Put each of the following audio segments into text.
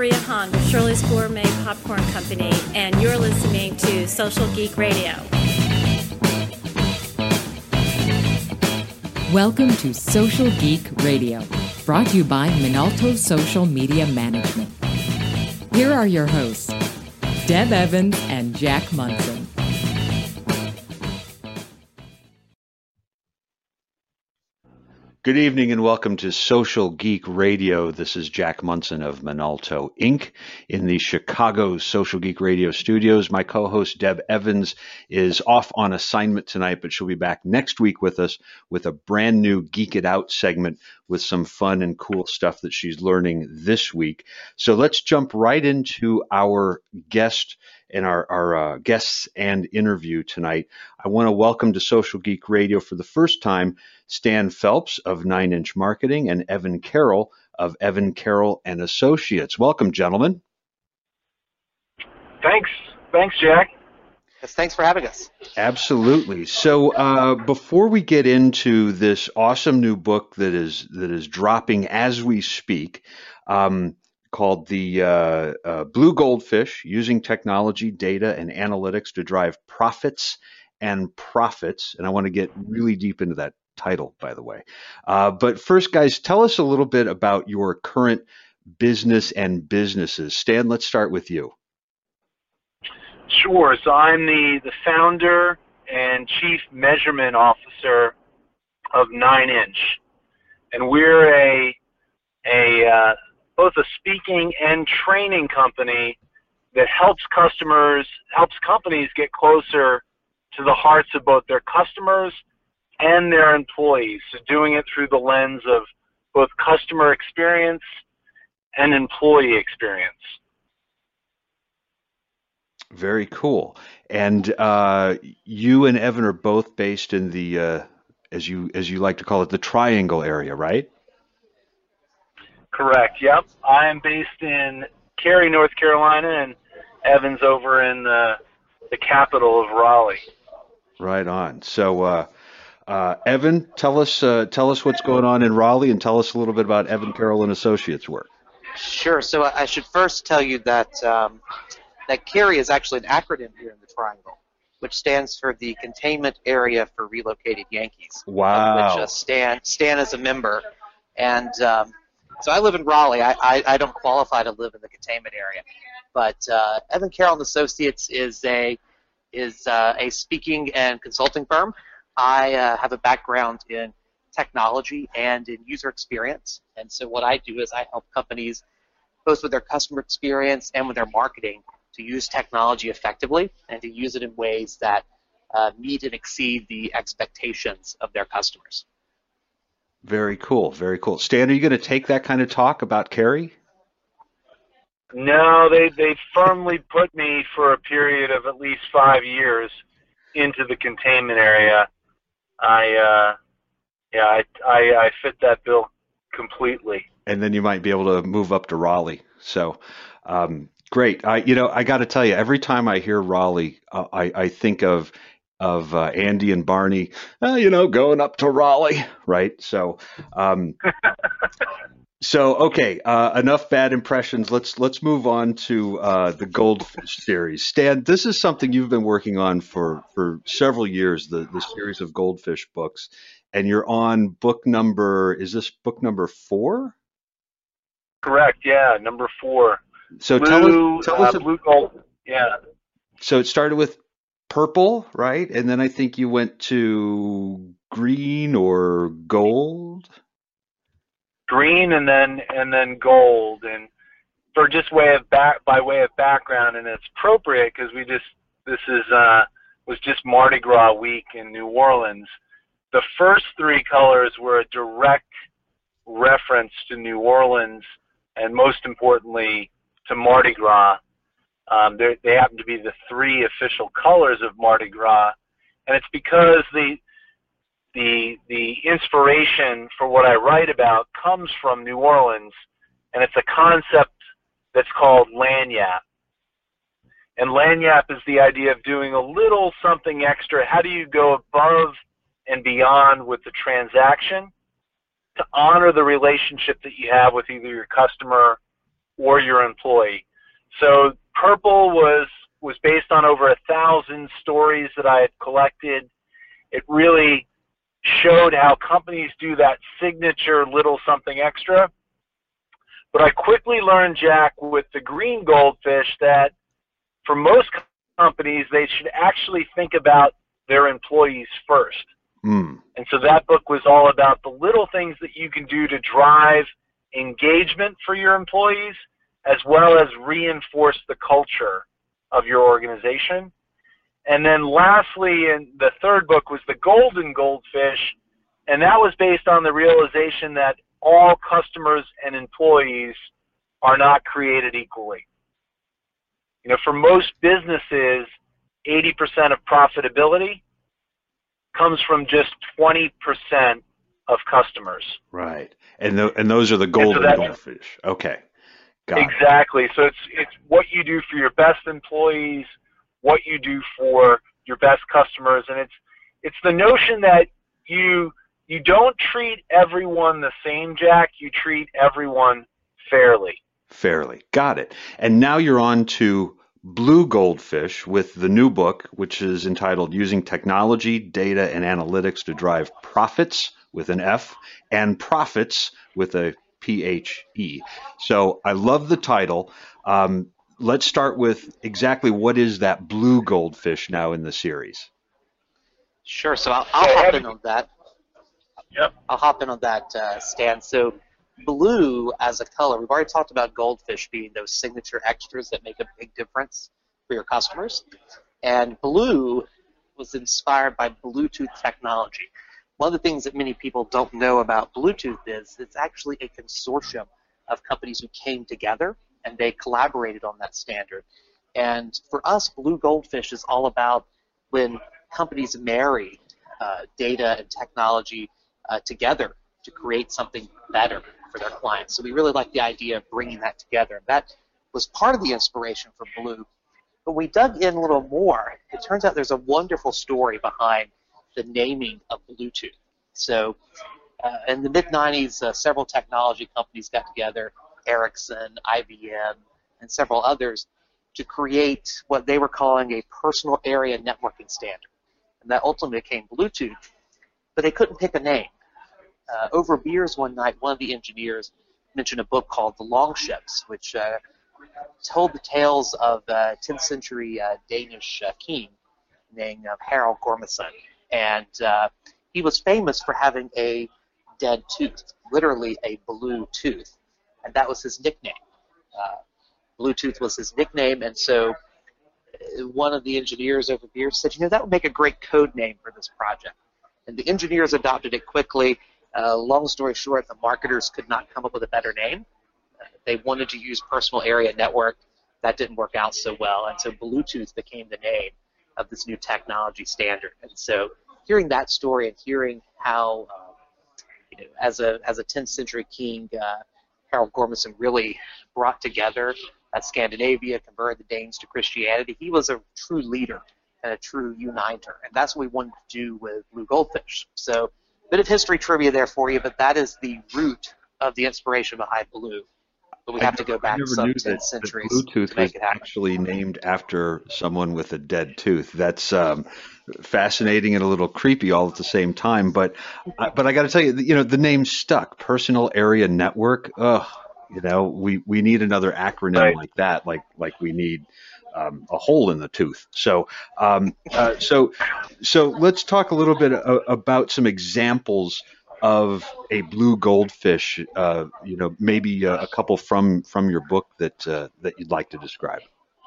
Victoria Hong of Shirley's Gourmet Popcorn Company, and you're listening to Social Geek Radio. Welcome to Social Geek Radio, brought to you by Minolta Social Media Management. Here are your hosts, Deb Evans and Jack Munson. Good evening and welcome to Social Geek Radio. This is Jack Munson of Minolta Inc. in the Chicago Social Geek Radio studios. My co-host Deb Evans is off on assignment tonight, but she'll be back next week with us with a brand new Geek It Out segment with some fun and cool stuff that she's learning this week. So let's jump right into our guest and our guests and interview tonight. I want to welcome to Social Geek Radio for the first time Stan Phelps of 9 Inch Marketing and Evan Carroll of Evan Carroll and Associates. Welcome, gentlemen. Thanks, Jack. Yes, thanks for having us. Absolutely. So before we get into this awesome new book that is dropping as we speak, called the Blue Goldfish, Using Technology, Data, and Analytics to Drive Profits and Profits. And I want to get really deep into that title, by the way. But first, guys, tell us a little bit about your current business and businesses. Stan, let's start with you. Sure. So I'm the founder and chief measurement officer of 9 Inch. And we're both a speaking and training company that helps companies get closer to the hearts of both their customers and their employees. So doing it through the lens of both customer experience and employee experience. Very cool. And you and Evan are both based in the, as you like to call it, the Triangle area, right? Correct. Yep. I am based in Cary, North Carolina, and Evan's over in the capital of Raleigh. Right on. So, Evan, tell us what's going on in Raleigh, and tell us a little bit about Evan Carroll and Associates work. Sure. So I should first tell you that that CARY is actually an acronym here in the Triangle, which stands for the Containment Area for Relocated Yankees. Wow. Which Stan is a member, and so I live in Raleigh. I don't qualify to live in the containment area, but Evan Carroll and Associates is a speaking and consulting firm. I have a background in technology and in user experience, and so what I do is I help companies both with their customer experience and with their marketing to use technology effectively and to use it in ways that meet and exceed the expectations of their customers. Very cool, very cool. Stan, are you going to take that kind of talk about CARY? No, they firmly put me for a period of at least 5 years into the containment area. I fit that bill completely. And then you might be able to move up to Raleigh. So, great. I got to tell you, every time I hear Raleigh, I think of Andy and Barney, going up to Raleigh, right? So, okay, enough bad impressions. Let's move on to the Goldfish series. Stan, this is something you've been working on for several years, the series of Goldfish books, and you're on book number. Is this book number 4? Correct. Yeah, number 4. So tell us blue gold. Yeah. So it started with purple, right? And then I think you went to green or gold. Green and then gold, and for just by way of background, and it's appropriate because was just Mardi Gras week in New Orleans. The first 3 colors were a direct reference to New Orleans, and most importantly to Mardi Gras. They happen to be the 3 official colors of Mardi Gras, and it's because the inspiration for what I write about comes from New Orleans, and it's a concept that's called lagniappe. And lagniappe is the idea of doing a little something extra. How do you go above and beyond with the transaction to honor the relationship that you have with either your customer or your employee. So Purple was based on over 1,000 stories that I had collected. It really showed how companies do that signature little something extra. But I quickly learned, Jack, with the green goldfish that for most companies, they should actually think about their employees first. And so that book was all about the little things that you can do to drive engagement for your employees, as well as reinforce the culture of your organization. And then lastly, the third book was The Golden Goldfish, and that was based on the realization that all customers and employees are not created equally. You know, for most businesses, 80% of profitability comes from just 20% of customers. Right. And those are the golden goldfish. Okay. Got it. Exactly. So it's what you do for your best employees, what you do for your best customers, and it's the notion that you don't treat everyone the same, Jack. You treat everyone fairly. Fairly. Got it. And now you're on to Blue Goldfish with the new book, which is entitled Using Technology, Data, and Analytics to Drive Profits with an F and Profits with a PHE. So I love the title. Let's start with exactly what is that blue goldfish now in the series? Sure. So I'll hop in on that. Yep. I'll hop in on that, Stan. So blue as a color, we've already talked about goldfish being those signature extras that make a big difference for your customers. And blue was inspired by Bluetooth technology. One of the things that many people don't know about Bluetooth is it's actually a consortium of companies who came together and they collaborated on that standard. And for us, Blue Goldfish is all about when companies marry data and technology together to create something better for their clients. So we really like the idea of bringing that together. That was part of the inspiration for Blue. But we dug in a little more. It turns out there's a wonderful story behind the naming of Bluetooth. So in the mid-90s, several technology companies got together, Ericsson, IBM, and several others, to create what they were calling a personal area networking standard. And that ultimately became Bluetooth, but they couldn't pick a name. Over beers one night, one of the engineers mentioned a book called The Longships, which told the tales of a 10th century Danish king named Harald Gormson. And he was famous for having a dead tooth, literally a blue tooth. And that was his nickname. Bluetooth was his nickname, and so one of the engineers over beer said, that would make a great code name for this project. And the engineers adopted it quickly. Long story short, the marketers could not come up with a better name. They wanted to use personal area network. That didn't work out so well, and so Bluetooth became the name of this new technology standard. And so hearing that story and hearing how, as a 10th century king, Harald Gormson really brought together Scandinavia, converted the Danes to Christianity. He was a true leader and a true uniter, and that's what we wanted to do with Blue Goldfish. So a bit of history trivia there for you, but that is the root of the inspiration behind Blue. But we have to go back some 10 centuries Bluetooth to make was it happen. actually named after someone with a dead tooth. That's fascinating and a little creepy all at the same time. But I got to tell you, the name stuck. Personal Area Network. We need another acronym like that. Like we need a hole in the tooth. So let's talk a little bit about some examples of a blue goldfish, maybe a couple from your book that you'd like to describe.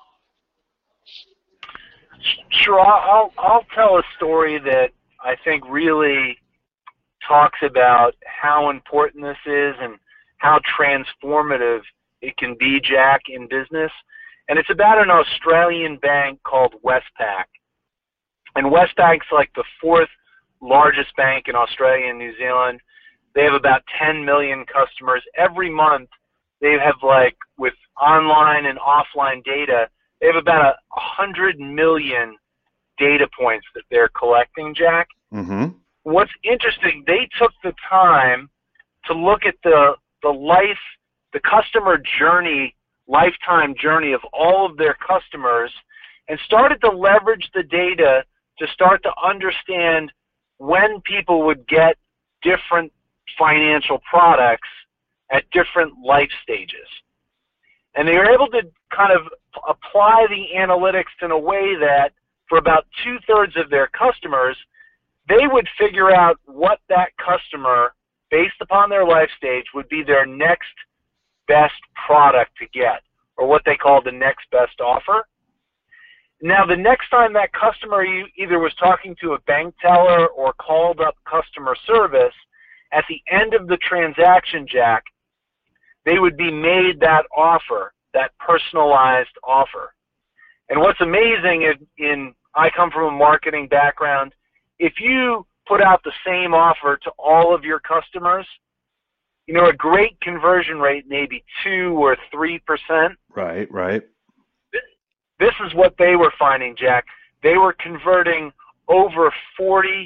Sure, I'll tell a story that I think really talks about how important this is and how transformative it can be, Jack, in business. And it's about an Australian bank called Westpac. And Westpac's like the fourth largest bank in Australia and New Zealand. They have about 10 million customers. Every month they have, with online and offline data, they have about 100 million data points that they're collecting, Jack. Mm-hmm. What's interesting, they took the time to look at the customer journey lifetime journey of all of their customers and started to leverage the data to start to understand when people would get different financial products at different life stages. And they were able to kind of apply the analytics in a way that for about 2/3 of their customers, they would figure out what that customer, based upon their life stage, would be their next best product to get, or what they call the next best offer. Now, the next time that customer either was talking to a bank teller or called up customer service, at the end of the transaction, Jack, they would be made that offer, that personalized offer. And what's amazing is, I come from a marketing background, if you put out the same offer to all of your customers, you know, a great conversion rate, maybe 2 or 3%. Right, right. This is what they were finding, Jack. They were converting over 40%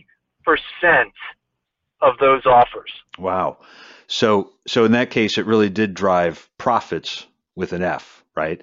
of those offers. Wow. So in that case, it really did drive profits with an F, right?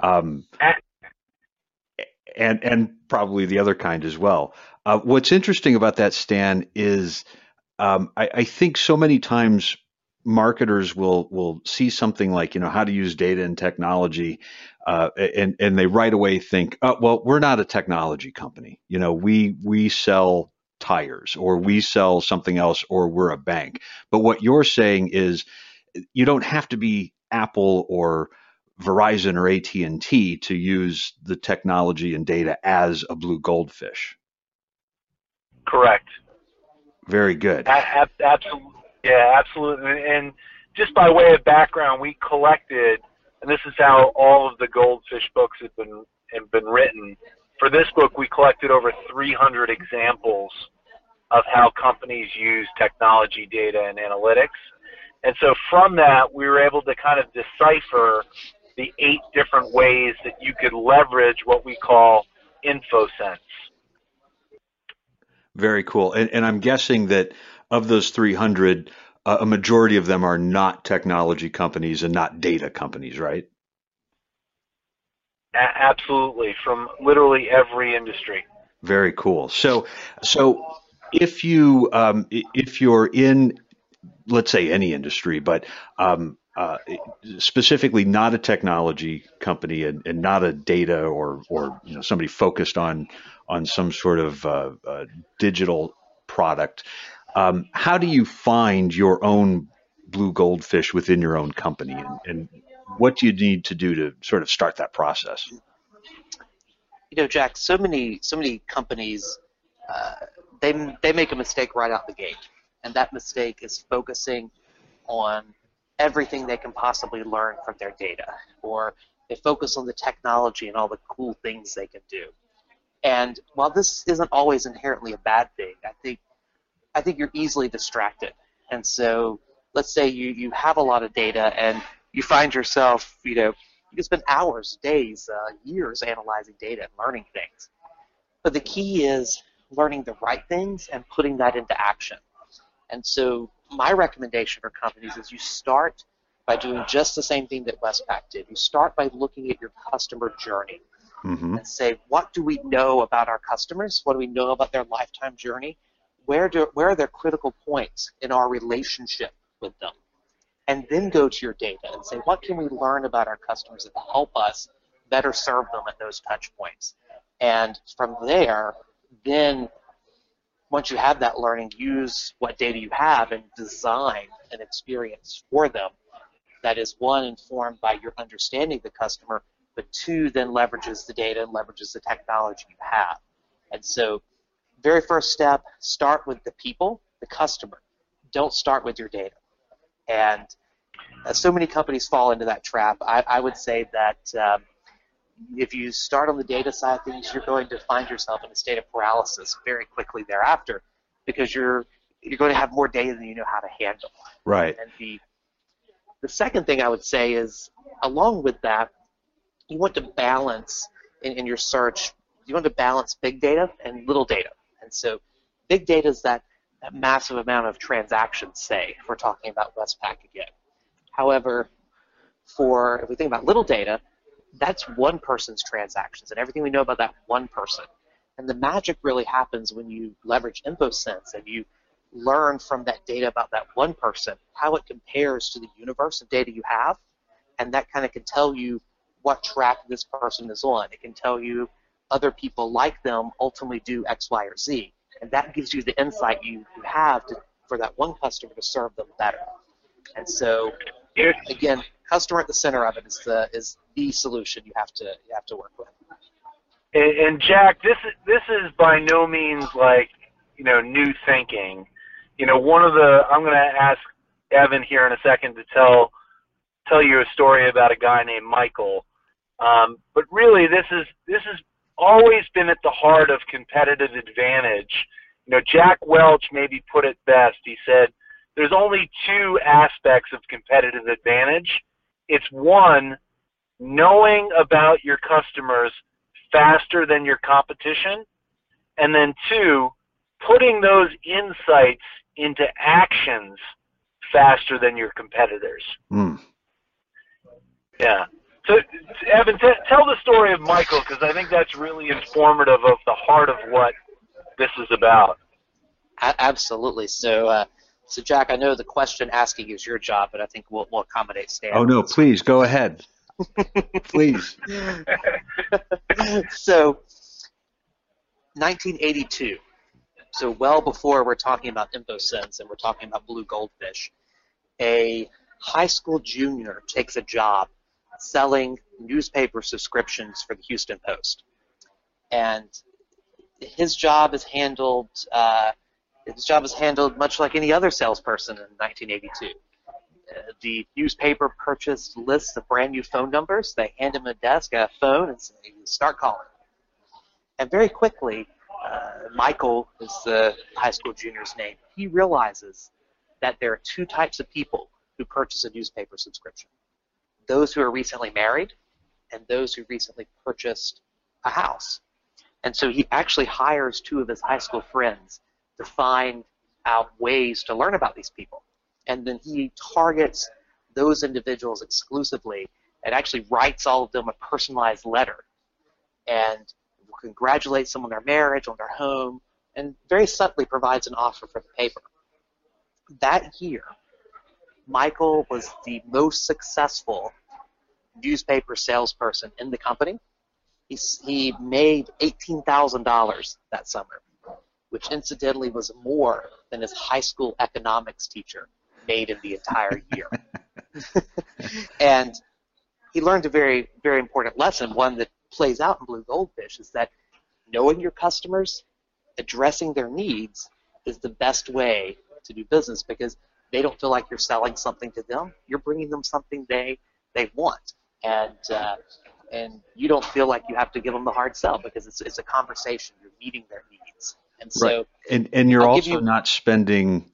And probably the other kind as well. What's interesting about that, Stan, is I think so many times marketers will see something like, you know, how to use data and technology, and they right away think, oh, well, we're not a technology company. You know, we sell tires, or we sell something else, or we're a bank. But what you're saying is you don't have to be Apple or Verizon or AT&T to use the technology and data as a blue goldfish. Correct. Very good. Absolutely. Yeah, absolutely. And just by way of background, we collected, and this is how all of the goldfish books have been written. For this book, we collected over 300 examples of how companies use technology, data, and analytics. And so from that, we were able to kind of decipher the 8 different ways that you could leverage what we call InfoSense. Very cool. And I'm guessing that of those 300, a majority of them are not technology companies and not data companies, right? Absolutely, from literally every industry. Very cool. So if you're in, let's say, any industry, but specifically not a technology company and not a data or you know, somebody focused on some sort of digital product, how do you find your own blue goldfish within your own company, and what do you need to do to sort of start that process? You know, Jack, so many companies, they make a mistake right out the gate, and that mistake is focusing on everything they can possibly learn from their data, or they focus on the technology and all the cool things they can do. And while this isn't always inherently a bad thing, I think you're easily distracted. And so let's say you have a lot of data and you find yourself, you know, you can spend hours, days, years analyzing data and learning things. But the key is learning the right things and putting that into action. And so my recommendation for companies is you start by doing just the same thing that Westpac did. You start by looking at your customer journey and say, what do we know about our customers? What do we know about their lifetime journey? Where are their critical points in our relationship with them? And then go to your data and say, what can we learn about our customers that will help us better serve them at those touch points? And from there, then once you have that learning, use what data you have and design an experience for them that is, one, informed by your understanding of the customer, but two, then leverages the data and leverages the technology you have. And so very first step, start with the people, the customer. Don't start with your data. And so many companies fall into that trap. I would say that if you start on the data side of things, you're going to find yourself in a state of paralysis very quickly thereafter, because you're going to have more data than you know how to handle. Right. And the second thing I would say is, along with that, you want to balance in your search, you want to balance big data and little data. And so big data is that massive amount of transactions, say, if we're talking about Westpac again. However, if we think about little data, that's one person's transactions and everything we know about that one person. And the magic really happens when you leverage InfoSense and you learn from that data about that one person, how it compares to the universe of data you have, and that kind of can tell you what track this person is on. It can tell you other people like them ultimately do X, Y, or Z, and that gives you the insight you have for that one customer to serve them better. And so, again, customer at the center of it is the solution you have to work with. And Jack, this is by no means like new thinking. I'm going to ask Evan here in a second to tell you a story about a guy named Michael. But really, this has always been at the heart of competitive advantage. Jack Welch maybe put it best. He said, there's only two aspects of competitive advantage. It's one, knowing about your customers faster than your competition, and then two, putting those insights into actions faster than your competitors. Yeah. So, Evan, tell the story of Michael, because I think that's really informative of the heart of what this is about. Absolutely. So, Jack, I know the question asking is your job, but I think we'll accommodate Stan. Oh, no, please, go ahead. Please. So, 1982. So well before we're talking about InfoSense and we're talking about Blue Goldfish, a high school junior takes a job selling newspaper subscriptions for the Houston Post. And his job is handled much like any other salesperson in 1982. The newspaper purchase lists of brand new phone numbers. They hand him a desk, a phone, and say, start calling. And very quickly, Michael is the high school junior's name. He realizes that there are two types of people who purchase a newspaper subscription. Those who are recently married and those who recently purchased a house. And so he actually hires two of his high school friends to find out ways to learn about these people. And then he targets those individuals exclusively and actually writes all of them a personalized letter and congratulates them on their marriage, on their home, and very subtly provides an offer for the paper. That year, Michael was the most successful newspaper salesperson in the company. He made $18,000 that summer, which incidentally was more than his high school economics teacher made in the entire year. And he learned a very, very important lesson, one that plays out in Blue Goldfish, is that knowing your customers, addressing their needs is the best way to do business, because they don't feel like you're selling something to them. You're bringing them something they want. And you don't feel like you have to give them the hard sell, because it's a conversation. You're meeting their needs. And so, right. And you're also not spending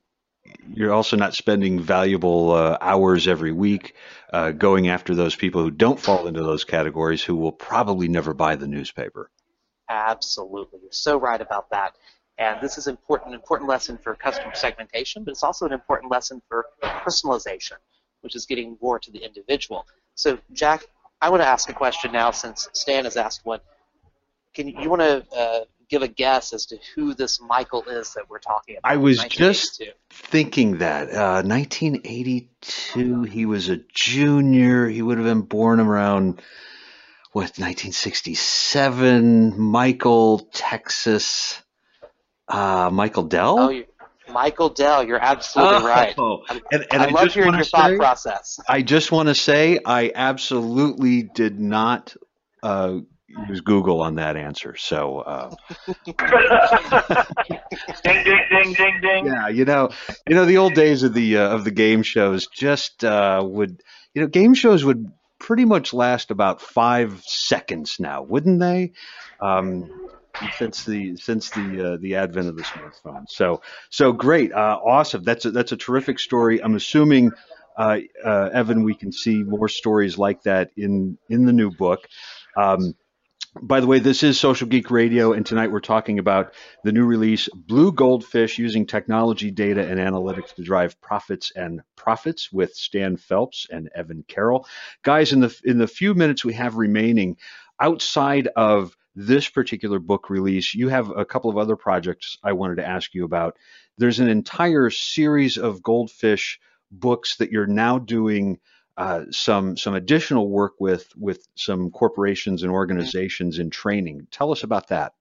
valuable hours every week going after those people who don't fall into those categories, who will probably never buy the newspaper. Absolutely. You're so right about that. And this is an important lesson for customer segmentation, but it's also an important lesson for personalization, which is getting more to the individual. So, Jack, I want to ask a question now, since Stan has asked one. You want to give a guess as to who this Michael is that we're talking about? I was just thinking that. 1982, he was a junior. He would have been born around, 1967. Michael, Texas. Michael Dell? Oh, Michael Dell, you're absolutely right. And I love hearing your thought process. I just want to say I absolutely did not use Google on that answer. So ding, ding, ding, ding, ding. Yeah, the old days of the game shows just game shows would pretty much last about 5 seconds now, wouldn't they? Since the advent of the smartphone. So great, awesome. That's a terrific story. I'm assuming, Evan, we can see more stories like that in the new book. By the way, this is Social Geek Radio, and tonight we're talking about the new release, Blue Goldfish, using technology, data, and analytics to drive profits and profits, with Stan Phelps and Evan Carroll. Guys, in the few minutes we have remaining, outside of this particular book release, you have a couple of other projects I wanted to ask you about. There's an entire series of Goldfish books that you're now doing some additional work with some corporations and organizations in training. Tell us about that.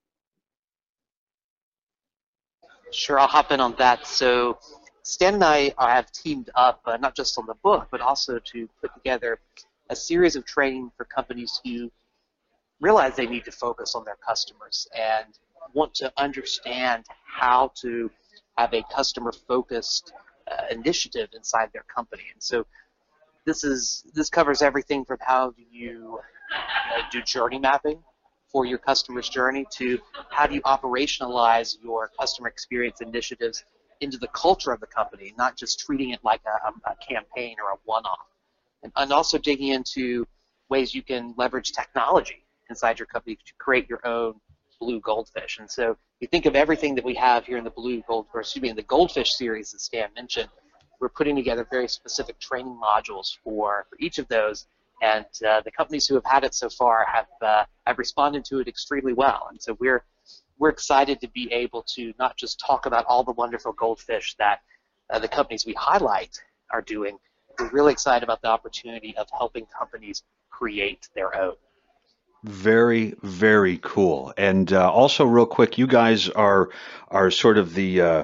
Sure, I'll hop in on that. So Stan and I have teamed up, not just on the book, but also to put together a series of training for companies who realize they need to focus on their customers and want to understand how to have a customer-focused initiative inside their company. And so this covers everything from how do you do journey mapping for your customer's journey to how do you operationalize your customer experience initiatives into the culture of the company, not just treating it like a campaign or a one-off. And also digging into ways you can leverage technology inside your company to create your own Blue Goldfish. And so you think of everything that we have here in the in the Goldfish series that Stan mentioned. We're putting together very specific training modules for each of those, and the companies who have had it so far have responded to it extremely well. And so we're excited to be able to not just talk about all the wonderful goldfish that the companies we highlight are doing. We're really excited about the opportunity of helping companies create their own. Very, very cool. And also, real quick, you guys are sort of the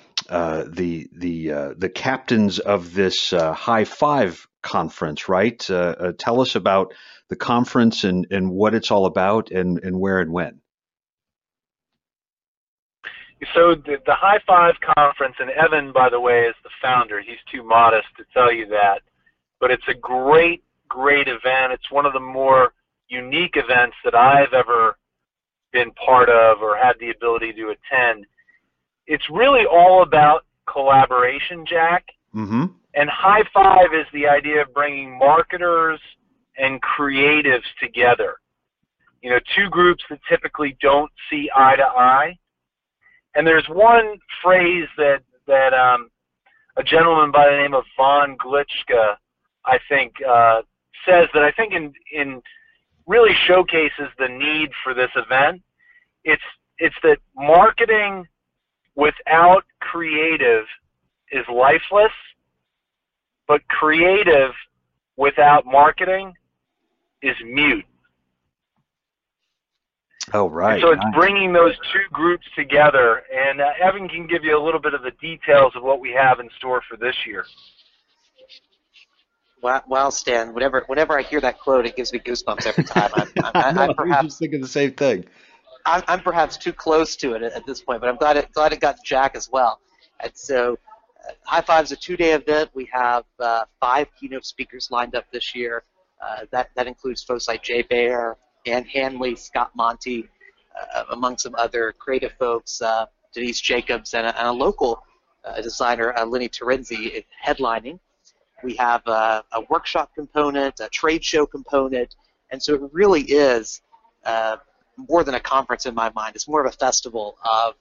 captains of this High Five conference, right? Tell us about the conference and what it's all about and where and when. So the High Five conference, and Evan, by the way, is the founder. He's too modest to tell you that, but it's a great, great event. It's one of the more unique events that I've ever been part of or had the ability to attend. It's really all about collaboration, Jack. Mm-hmm. And High Five is the idea of bringing marketers and creatives together. You know, two groups that typically don't see eye to eye. And there's one phrase that a gentleman by the name of Von Glitschka, I think, says that I think in really showcases the need for this event. It's that marketing without creative is lifeless, but creative without marketing is mute. Oh, right. And so it's bringing those two groups together, and Evan can give you a little bit of the details of what we have in store for this year. Wow, Stan, whenever I hear that quote, it gives me goosebumps every time. I'm perhaps just thinking the same thing. I'm perhaps too close to it at this point, but I'm glad it got to Jack as well. And so High Five is a 2-day event. We have 5 keynote speakers lined up this year. That includes folks like Jay Baer, Ann Hanley, Scott Monty, among some other creative folks, Denise Jacobs, and a local designer, Lenny Terenzi, headlining. We have a workshop component, a trade show component, and so it really is more than a conference in my mind. It's more of a festival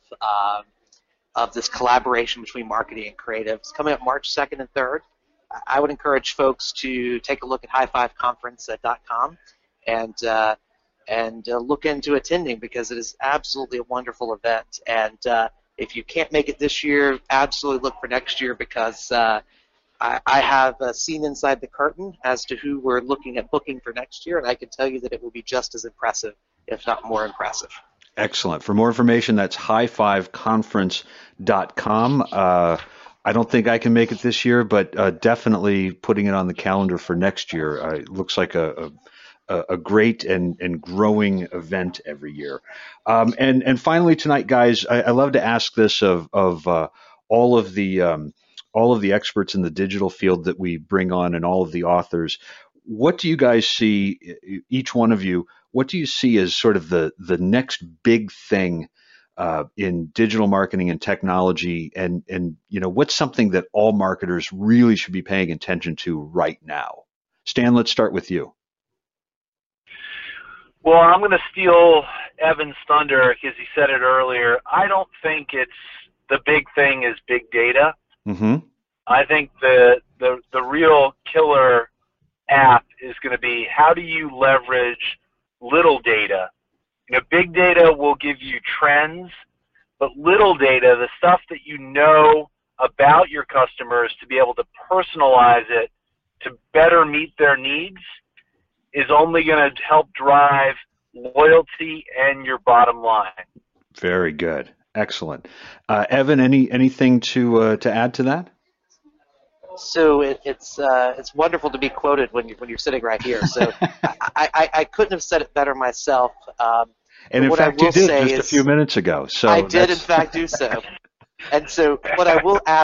of this collaboration between marketing and creative. It's coming up March 2nd and 3rd. I would encourage folks to take a look at highfiveconference.com and look into attending, because it is absolutely a wonderful event. And if you can't make it this year, absolutely look for next year, because I have seen inside the curtain as to who we're looking at booking for next year, and I can tell you that it will be just as impressive, if not more impressive. Excellent. For more information, that's highfiveconference.com. I don't think I can make it this year, but definitely putting it on the calendar for next year. It looks like a great and growing event every year. And finally tonight, guys, I love to ask this of all of the experts in the digital field that we bring on and all of the authors. What do you guys see, each one of you, what do you see as sort of the next big thing in digital marketing and technology, and what's something that all marketers really should be paying attention to right now? Stan, let's start with you. Well, I'm going to steal Evan's thunder because he said it earlier. I don't think it's the big thing is big data. Mm-hmm. I think the real killer app is going to be how do you leverage little data. Big data will give you trends, but little data, the stuff that you know about your customers to be able to personalize it to better meet their needs, is only going to help drive loyalty and your bottom line. Very good. Excellent. Evan, anything to add to that? So it's wonderful to be quoted when you're sitting right here. So I couldn't have said it better myself. And in fact, you did just a few minutes ago. So I did, in fact, do so. And so what I will add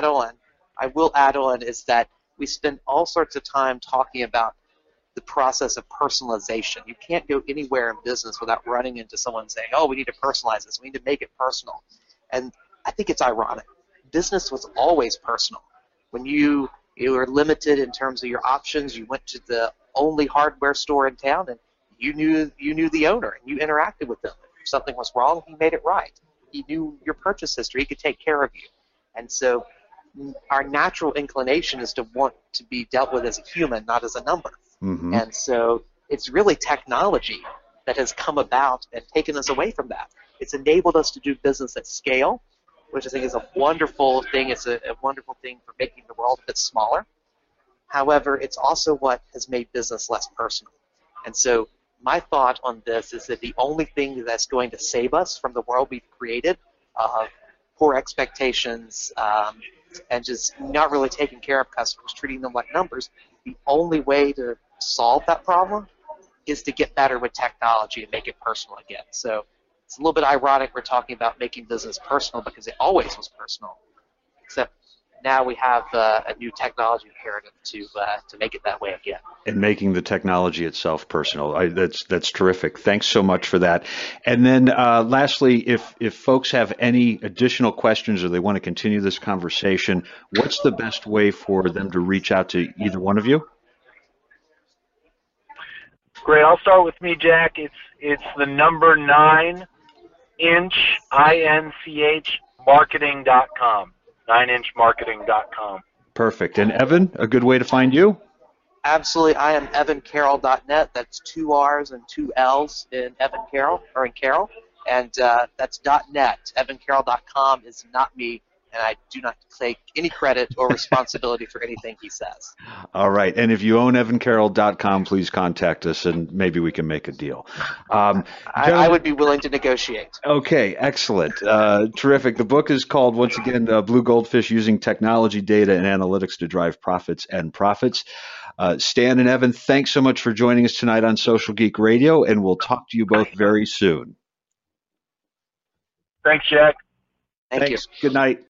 on is that we spend all sorts of time talking about the process of personalization. You can't go anywhere in business without running into someone saying, oh, we need to personalize this. We need to make it personal. And I think it's ironic. Business was always personal. When you were limited in terms of your options, you went to the only hardware store in town, and you knew the owner, and you interacted with them. If something was wrong, he made it right. He knew your purchase history. He could take care of you. And so our natural inclination is to want to be dealt with as a human, not as a number. Mm-hmm. And so it's really technology that has come about and taken us away from that. It's enabled us to do business at scale, which I think is a wonderful thing. It's a wonderful thing for making the world a bit smaller. However, it's also what has made business less personal. And so my thought on this is that the only thing that's going to save us from the world we've created of poor expectations and just not really taking care of customers, treating them like numbers, the only way to solve that problem is to get better with technology and make it personal again. So it's a little bit ironic we're talking about making business personal because it always was personal, except now we have a new technology imperative to make it that way again. And making the technology itself personal. That's terrific. Thanks so much for that. And then lastly, if folks have any additional questions or they want to continue this conversation, what's the best way for them to reach out to either one of you? Great. I'll start with me, Jack. It's the number 9inch, INCH, marketing.com. 9inchmarketing.com. Perfect. And Evan, a good way to find you? Absolutely. I am evancarroll.net. That's 2 R's and 2 L's in Evan Carroll, or in Carroll. And that's .net. Evancarroll.com is not me, and I do not take any credit or responsibility for anything he says. All right. And if you own evancarroll.com, please contact us, and maybe we can make a deal. I would be willing to negotiate. Okay. Excellent. Terrific. The book is called, once again, Blue Goldfish: Using Technology, Data, and Analytics to Drive Profits and Profits. Stan and Evan, thanks so much for joining us tonight on Social Geek Radio, and we'll talk to you both very soon. Thanks, Jack. Thank you. Good night.